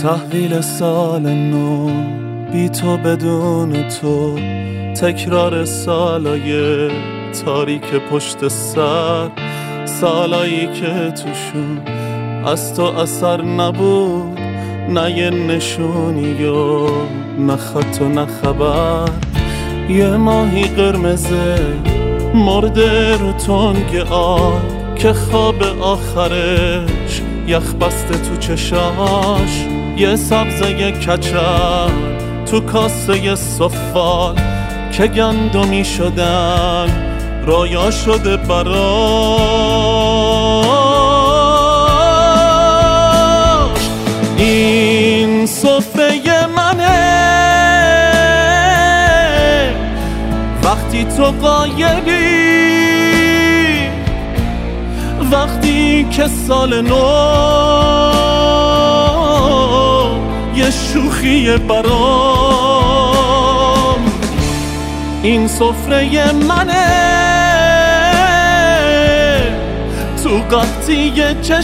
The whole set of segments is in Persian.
تحویل سال نو بی تو بدون تو، تکرار سالای تاریک پشت سر، سالایی که توشون از تو اثر نبود، نه یه نشونی و نه خط و نه خبر. یه ماهی قرمزه مرده رو تنگ آب که خواب آخرش یخ بسته تو چشاش، یه سبزه کچل تو کاسه سفال که گندمی شدن رویا شده براش. این سفره منه وقتی تو غایبی، وقتی که سال نو یه شوخی برام. این سفره منه تو قحطی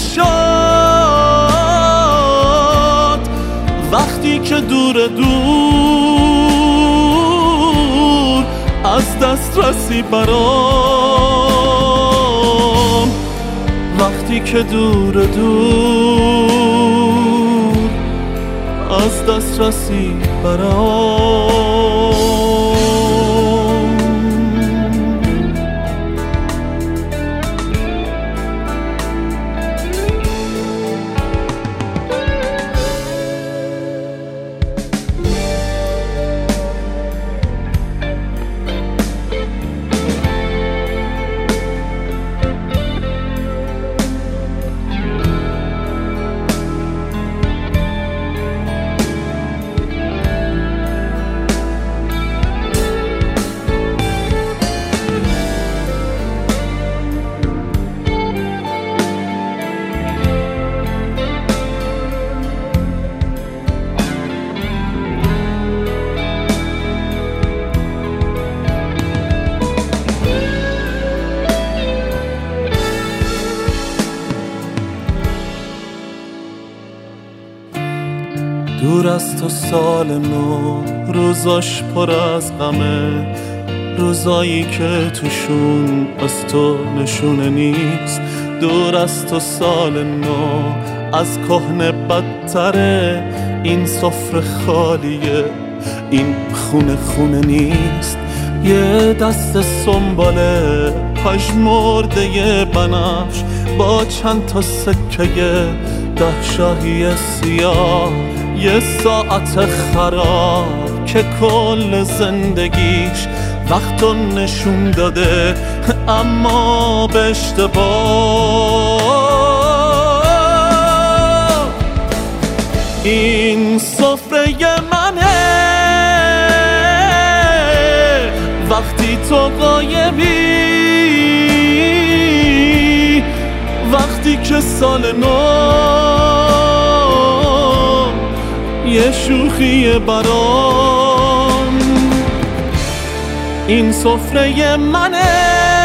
چشات، وقتی که دور دور از دسترسی برام، وقتی که دور دور از دسترسی برام. دور از تو سال نو روزاش پر از غمه، روزایی که توشون از تو نشونه نیست. دور از تو سال نو از کهنه بدتره، این سفره خالیه، این خونه نیست. یه دست سنباله پژمرده بنفش با چند تا سکه 10 شاهی سیاه، یه ساعت خراب که کل زندگیش وقتو نشون داده اما به اشتباه. این سفره منه وقتی تو غایبی، وقتی که سال نو یه شوخی برام. این سفره منه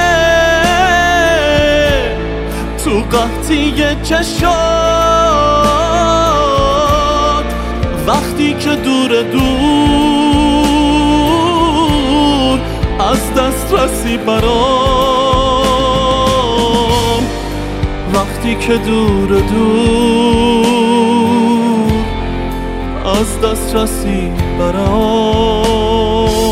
تو قحطی چشات، وقتی که دور دور از دسترسی برام، وقتی که دور دور از دسترسی برام.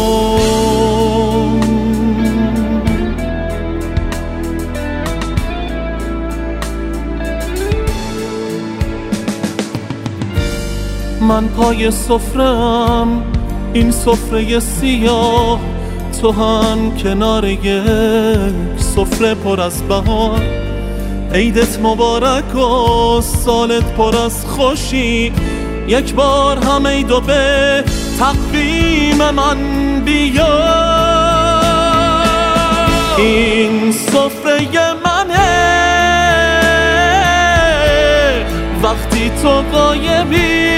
من پای سفره‌ام، این سفره سیاه، تو هم کنار یک سفره پر از بهار. عیدت مبارک و سالت پر از خوشی، یک بار هم عیدو به تقویم من بیار. این سفره منه وقتی تو غایبی،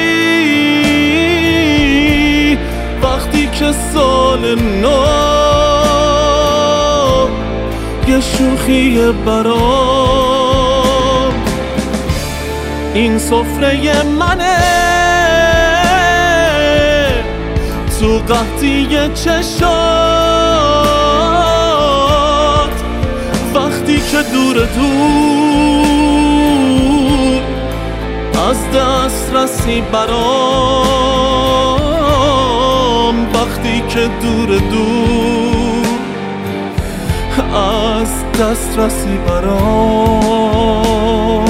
وقتی که سال نو یه شوخی برام. این سفره منه قحطی چشات، وقتی که دور از دسترسی برام، وقتی که دور از دسترسی برام.